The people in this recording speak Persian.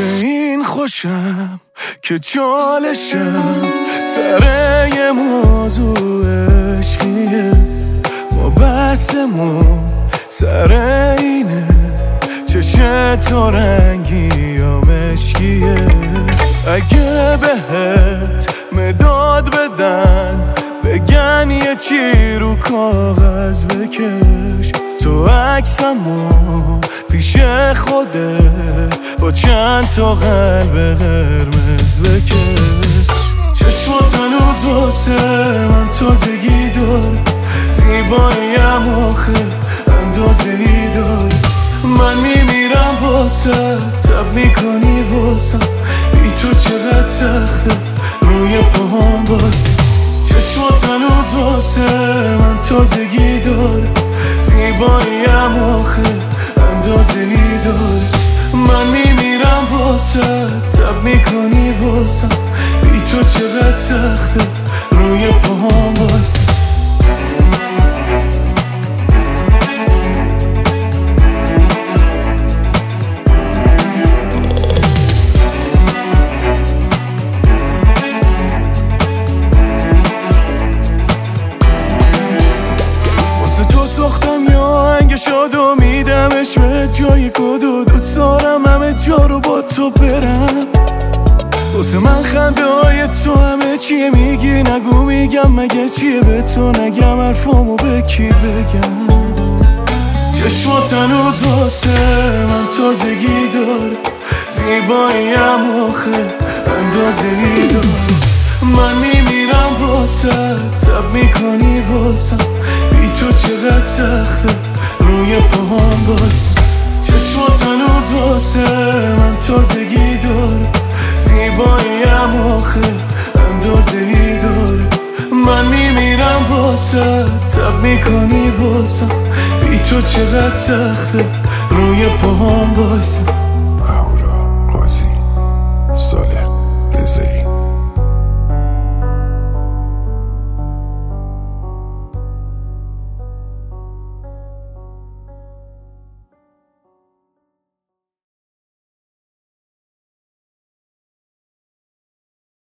به این خوشم که چالشم سر یه موضوع عشقیه، ما بحثمون سر اینه چشم تو رنگی یا مشکیه. اگه بهت مداد بدن بگن یه چی رو کاغذ بکش، تو عکسمو پیش خودت با چند تا قلب قرمز بکش. چشمات هنوز واسه من تازگی دار، زیباییم آخه اندازه‌ای دار. من میمیرم واسه تب میکنی واسم، بی تو چقدر سخته روی پاهم باسی. چشمات هنوز واسه من تازگی دار، زیباییم آخه اندازه‌ای دار. من میمیرم واسه تب میکنی واسم، بی تو چقدر سخته روی پاهم باسی. ساختم یا آهنگ شاد و میدمش به جای کدو، دوست دارم همه جا رو با تو برم. واسه من خنده های تو همه چیه، میگی نگو میگم مگه چیه، به تو نگم حرفامو به کی بگم. چشمات هنوز واسه من تازگی داره، زیباییم آخه اندازه‌ای داره. من میمیرم واسه تب میکنی واسم، بی تو چقدر سخته روی پاهم باسی. چشمات هنوز واسه من تازگی داره، زیباییم آخه اندازه‌ای داره. من میمیرم واسه تب میکنی واسم، بی تو چقدر سخته روی پاهم باسی. اهورا قاضی سال